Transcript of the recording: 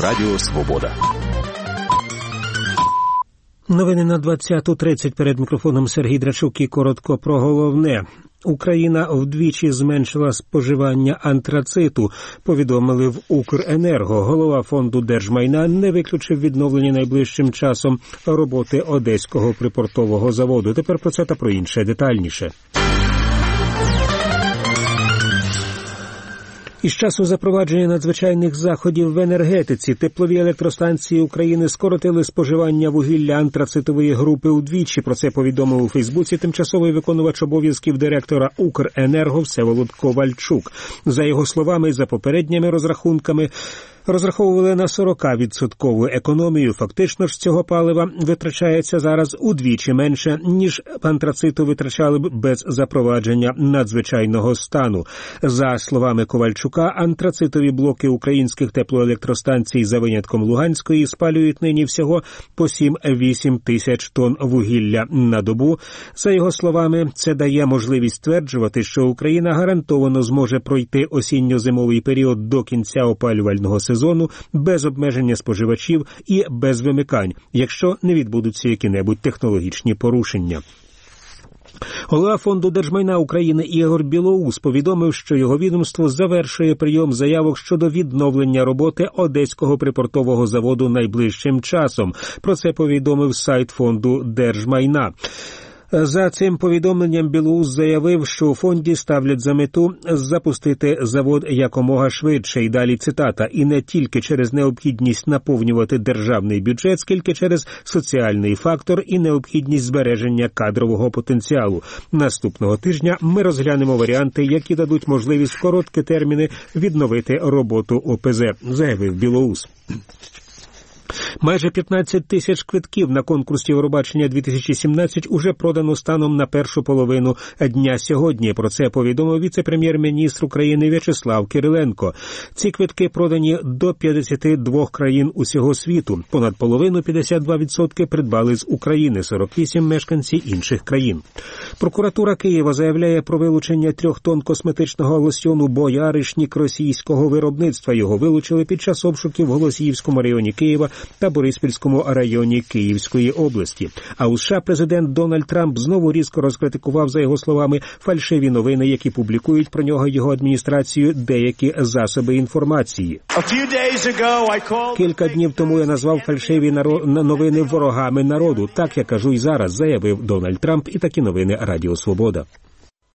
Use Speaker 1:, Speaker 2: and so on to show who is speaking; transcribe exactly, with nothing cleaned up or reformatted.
Speaker 1: Радіо Свобода.
Speaker 2: Новини на двадцяту тридцять. Перед мікрофоном Сергій Драчук і коротко про головне. Україна вдвічі зменшила споживання антрациту, повідомили в Укренерго. Голова фонду держмайна не виключив відновлення найближчим часом роботи Одеського припортового заводу. Тепер про це та про інше детальніше. Із часу запровадження надзвичайних заходів в енергетиці теплові електростанції України скоротили споживання вугілля антрацитової групи удвічі. Про це повідомив у Фейсбуці тимчасовий виконувач обов'язків директора Укренерго Всеволод Ковальчук. За його словами, за попередніми розрахунками, розраховували на сорок відсотків економію. Фактично ж цього палива витрачається зараз удвічі менше, ніж антрациту витрачали б без запровадження надзвичайного стану. За словами Ковальчука, антрацитові блоки українських теплоелектростанцій за винятком Луганської спалюють нині всього по сім-вісім тисяч тонн вугілля на добу. За його словами, це дає можливість стверджувати, що Україна гарантовано зможе пройти осінньо-зимовий період до кінця опалювального сезону сезону без обмеження споживачів і без вимикань, якщо не відбудуться які-небудь технологічні порушення. Голова фонду держмайна України Ігор Білоус повідомив, що його відомство завершує прийом заявок щодо відновлення роботи Одеського припортового заводу найближчим часом. Про це повідомив сайт фонду держмайна. За цим повідомленням Білоус заявив, що у фонді ставлять за мету запустити завод якомога швидше. І далі цитата. І не тільки через необхідність наповнювати державний бюджет, скільки через соціальний фактор і необхідність збереження кадрового потенціалу. Наступного тижня ми розглянемо варіанти, які дадуть можливість в короткі терміни відновити роботу О Пе Зе, заявив Білоус. Майже п'ятнадцять тисяч квитків на конкурс Євробачення дві тисячі сімнадцять уже продано станом на першу половину дня сьогодні. Про це повідомив віце-прем'єр-міністр України В'ячеслав Кириленко. Ці квитки продані до п'ятдесяти двох країн усього світу. Понад половину, п'ятдесят два відсотки, придбали з України, сорок вісім мешканці інших країн. Прокуратура Києва заявляє про вилучення трьох тонн косметичного лосьйону «Бояришнік» російського виробництва. Його вилучили під час обшуків в Голосіївському районі Києва та Бориспільському районі Київської області. А у США президент Дональд Трамп знову різко розкритикував, за його словами, фальшиві новини, які публікують про нього його адміністрацію деякі засоби інформації. Кілька днів тому я назвав фальшиві новини ворогами народу. Так я кажу і зараз, заявив Дональд Трамп, і такі новини Радіо Свобода.